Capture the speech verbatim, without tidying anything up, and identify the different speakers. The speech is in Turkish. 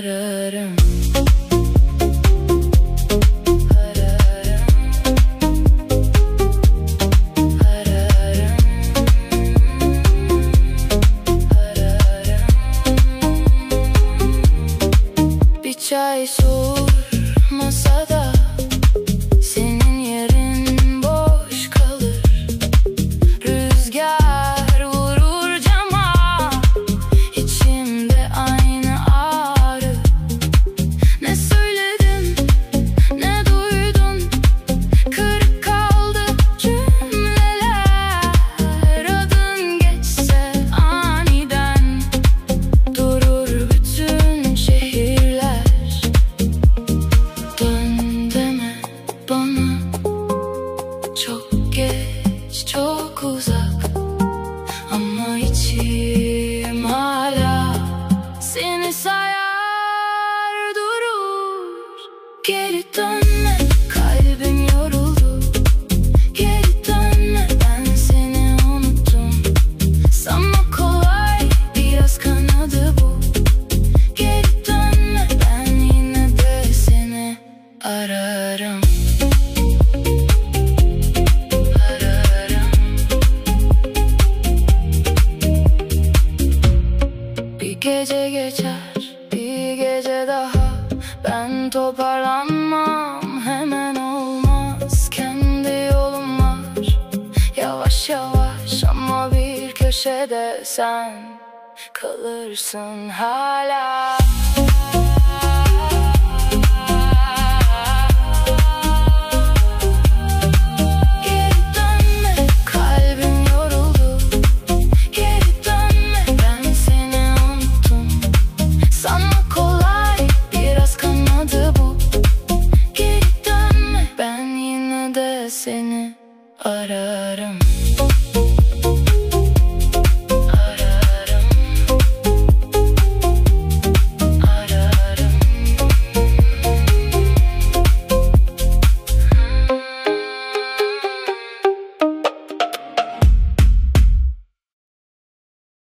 Speaker 1: ararım. Çay soğur masada, senin yerin boş kalır. Rüzgar vurur cama, içimde aynı ağrı. Ne söyledin, ne duydun, kırık kaldı cümleler. Adın geçse aniden durur bütün şehirler. Dön deme bana, çok geç, çok uzak, ama içim hala seni sayar durur. Geri dönme, kalbim yoruldu. Geri dönme, ben seni unuttum. Sanma kolay, biraz kanadı bu. Geri dönme, ben yine de seni ararım. Ararım. Bir gece geçer, bir gece daha, ben toparlanmam, hemen olmaz. Kendi yolum var, yavaş yavaş, ama bir köşede sen kalırsın hala.